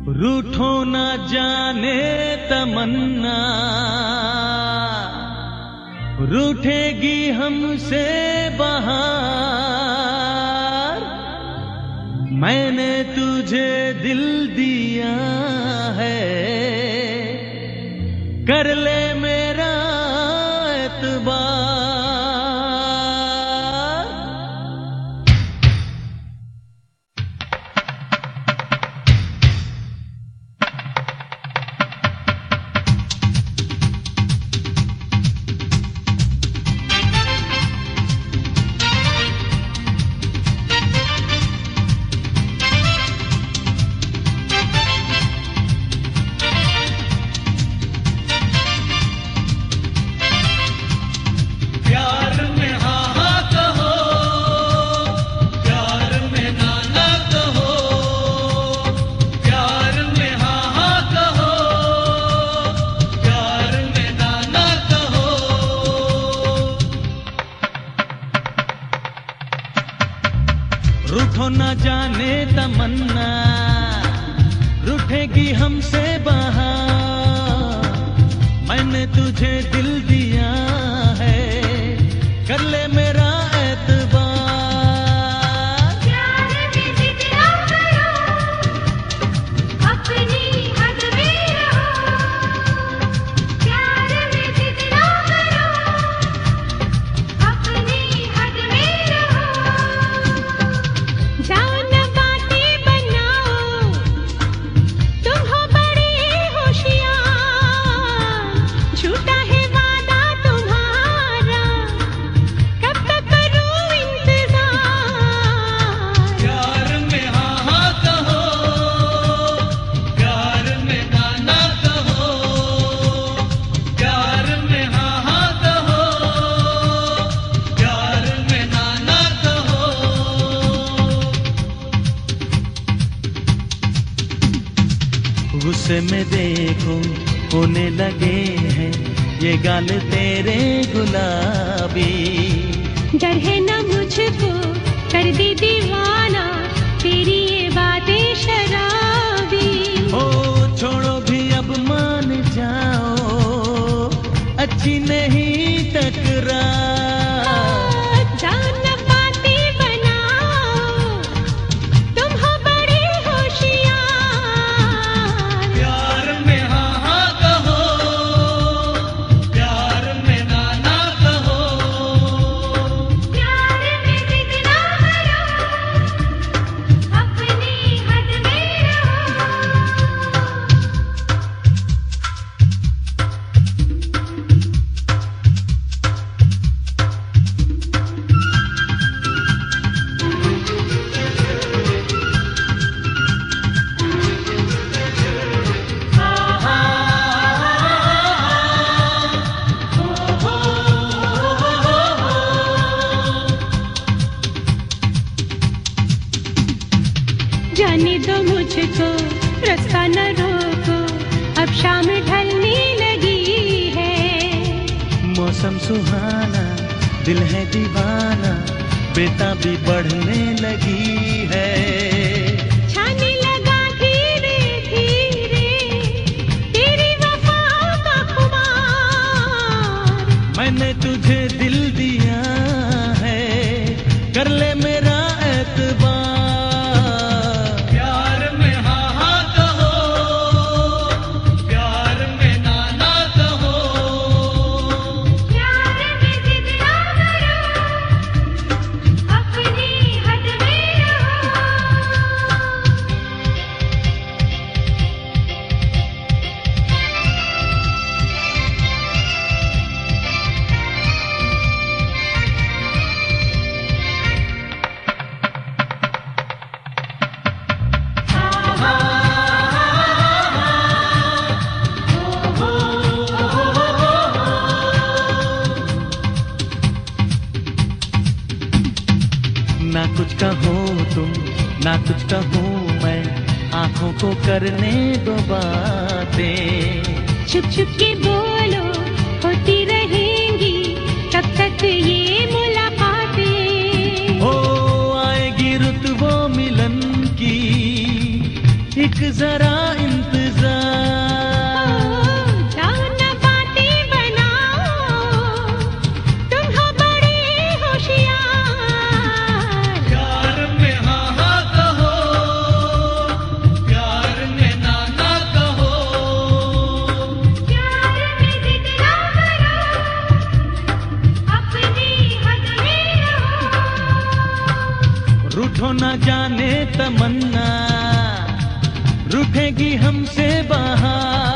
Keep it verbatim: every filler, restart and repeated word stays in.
रूठो न जाने तमन्ना, रूठेगी हमसे बहार। मैंने तुझे दिल दिया है, कर ले मेरा एतबार। रूठो न जाने तमन्ना, रूठेगी हमसे बहार। मैंने तुझे दिल दिया है, कर ले मेरा एतबार। प्यार में जिद ना करो, अपनी हद में रहो। प्यार में जिद ना करो, अपनी हद में रहो। जाओ न बातें बनाओ, तुम हो बड़े होशियार। झूठा है वादा तुम्हारा, कब तक करूं इंतजार। प्यार में हाँ हाँ कहो, प्यार में ना ना कहो। प्यार में हाँ हाँ कहो, प्यार में ना ना कहो। गुस्से में देखो होने लगे हैं ये गाल तेरे गुलाबी। डर है न मुझको कर दी दीवाना, तेरी ये बातें शराबी। ओ छोड़ो भी अब मान जाओ, अच्छी नहीं तकरार। जाओ न बातें बनाओ, तुम हो बड़े होशियार। प्यार में हाँ हाँ कहो, प्यार में ना ना कहो। प्यार में जिद ना करो, अपनी हद में रहो। जाने दो मुझको, रास्ता न रोको, अब शाम ढलने लगी है। मौसम सुहाना, दिल है दीवाना, बेताबी बढ़ने लगी है। छाने लगा धीरे धीरे तेरी वफा का खुमार। मैंने तुझे दिल दिया है, कर ले मेरा एतबार। प्यार में हाँ हाँ कहो, प्यार में ना ना कहो। प्यार में जिद ना करो, अपनी हद में रहो। ना कुछ कहो तुम, ना कुछ कहूँ मैं, आंखों को करने दो बातें। छुप छुप के बोलो, होती रहेंगी कब तक ये मुलाकातें। हो आएगी रुत वो मिलन की, एक जरा रूठो ना जाने तमन्ना, रूठेगी हमसे बहार।